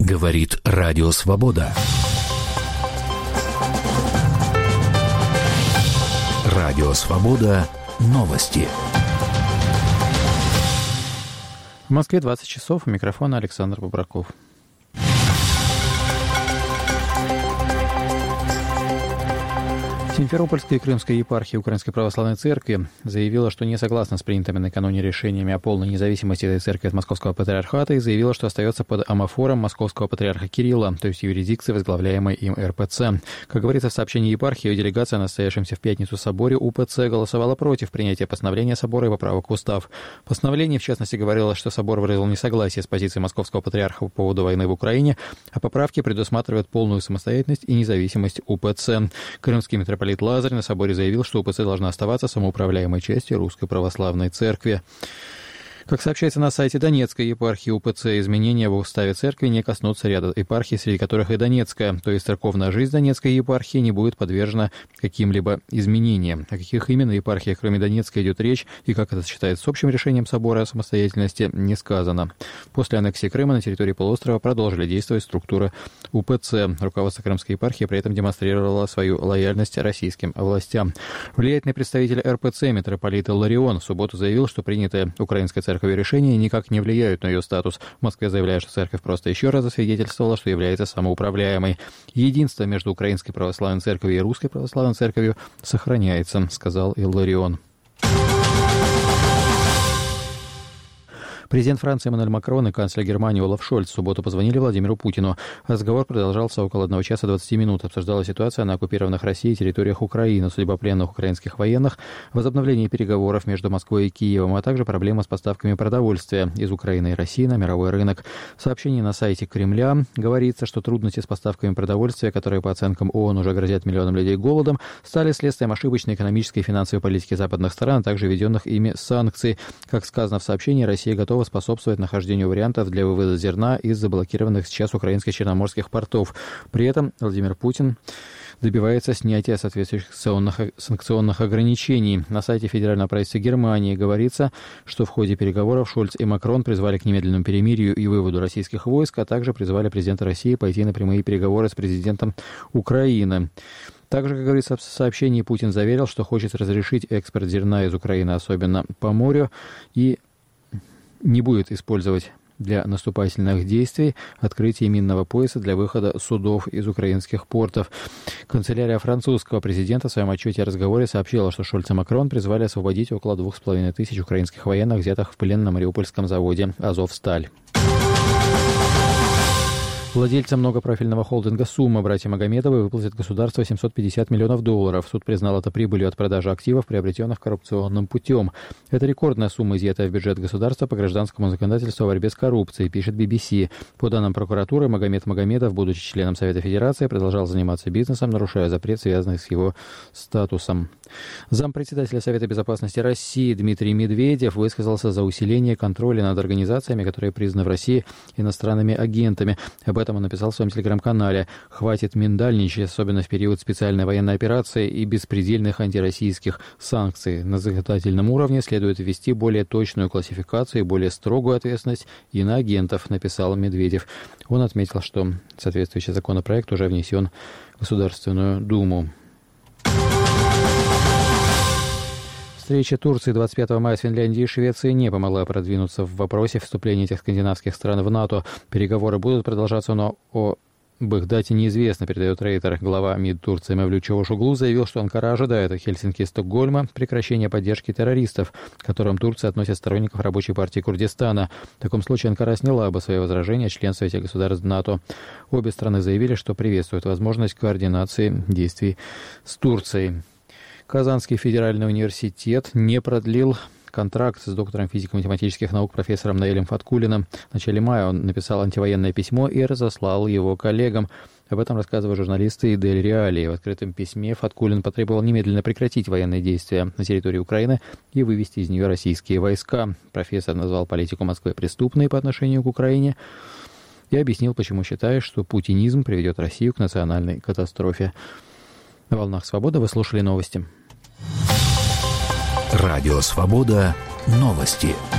Говорит Радио Свобода. Радио Свобода. Новости. В Москве 20 часов. У микрофона Александр Бобраков. Симферопольская и Крымская епархия Украинской Православной Церкви заявила, что не согласна с принятыми накануне решениями о полной независимости этой церкви от Московского Патриархата и заявила, что остается под амофором Московского Патриарха Кирилла, то есть юрисдикции, возглавляемой им РПЦ. Как говорится в сообщении епархии, ее делегация на состоявшемся в пятницу соборе УПЦ голосовала против принятия постановления собора и поправок в устав. В постановлении, в частности, говорилось, что собор выразил несогласие с позицией Московского Патриарха по поводу войны в Украине, а поправки предусматривают полную самостоятельность и независимость УПЦ. Крымский митрополит Лазарь на соборе заявил, что УПЦ должна оставаться самоуправляемой частью Русской Православной Церкви. Как сообщается на сайте Донецкой епархии УПЦ, изменения в уставе церкви не коснутся ряда епархий, среди которых и Донецкая, то есть церковная жизнь Донецкой епархии не будет подвержена каким-либо изменениям. О каких именно епархиях, кроме Донецкой, идет речь и как это сочетается с общим решением собора о самостоятельности, не сказано. После аннексии Крыма на территории полуострова продолжили действовать структуры УПЦ. Руководство Крымской епархии при этом демонстрировало свою лояльность российским властям. Влиятельный представитель РПЦ митрополит Илларион в субботу заявил, что принятая украинской церковью решения никак не влияют на ее статус. В Москве заявляют, что церковь просто еще раз засвидетельствовала, что является самоуправляемой. Единство между Украинской Православной Церковью и Русской Православной Церковью сохраняется, сказал Илларион. Президент Франции Эммануэль Макрон и канцлер Германии Олаф Шольц в субботу позвонили Владимиру Путину. Разговор продолжался около 1 часа 20 минут. Обсуждалась ситуация на оккупированных Россией территориях Украины, судьба пленных украинских военных, возобновление переговоров между Москвой и Киевом, а также проблема с поставками продовольствия из Украины и России на мировой рынок. В сообщении на сайте Кремля говорится, что трудности с поставками продовольствия, которые по оценкам ООН уже грозят миллионам людей голодом, стали следствием ошибочной экономической и финансовой политики западных стран, а также введенных ими санкций. Как сказано в сообщении, Россия готова способствовать нахождению вариантов для вывода зерна из заблокированных сейчас украинских черноморских портов. При этом Владимир Путин добивается снятия соответствующих санкционных ограничений. На сайте Федерального правительства Германии говорится, что в ходе переговоров Шольц и Макрон призвали к немедленному перемирию и выводу российских войск, а также призвали президента России пойти на прямые переговоры с президентом Украины. Также, как говорится в сообщении, Путин заверил, что хочет разрешить экспорт зерна из Украины, особенно по морю, и не будет использовать для наступательных действий открытие минного пояса для выхода судов из украинских портов. Канцелярия французского президента в своем отчете о разговоре сообщила, что Шольц и Макрон призвали освободить около 2500 украинских военных, взятых в плен на Мариупольском заводе «Азовсталь». Владельцам многопрофильного холдинга «Сумма» братья Магомедовы выплатят государство $750 миллионов. Суд признал это прибылью от продажи активов, приобретенных коррупционным путем. Это рекордная сумма, изъятая в бюджет государства по гражданскому законодательству о борьбе с коррупцией, пишет BBC. По данным прокуратуры, Магомед Магомедов, будучи членом Совета Федерации, продолжал заниматься бизнесом, нарушая запрет, связанный с его статусом. Зампредседателя Совета Безопасности России Дмитрий Медведев высказался за усиление контроля над организациями, которые признаны в России иностранными агентами. Об этом он написал в своем телеграм-канале. «Хватит миндальничать, особенно в период специальной военной операции и беспредельных антироссийских санкций. На законодательном уровне следует ввести более точную классификацию и более строгую ответственность и на агентов», написал Медведев. Он отметил, что соответствующий законопроект уже внесен в Государственную Думу. Встреча Турции 25 мая с Финляндией и Швецией не помогла продвинуться в вопросе вступления этих скандинавских стран в НАТО. Переговоры будут продолжаться, но об их дате неизвестно, передает Рейтер. Глава МИД Турции Мевлют Чавушоглу заявил, что Анкара ожидает от Хельсинки и Стокгольма прекращения поддержки террористов, к которым Турция относит сторонников Рабочей партии Курдистана. В таком случае Анкара сняла бы свои возражения о членстве этих государств НАТО. Обе страны заявили, что приветствуют возможность координации действий с Турцией. Казанский федеральный университет не продлил контракт с доктором физико-математических наук профессором Наилем Фаткуллиным. В начале мая он написал антивоенное письмо и разослал его коллегам. Об этом рассказывают журналисты и Дель Реалии. В открытом письме Фаткуллин потребовал немедленно прекратить военные действия на территории Украины и вывести из нее российские войска. Профессор назвал политику Москвы преступной по отношению к Украине и объяснил, почему считает, что путинизм приведет Россию к национальной катастрофе. На «Волнах Свободы» вы слушали новости. Радио Свобода. Новости.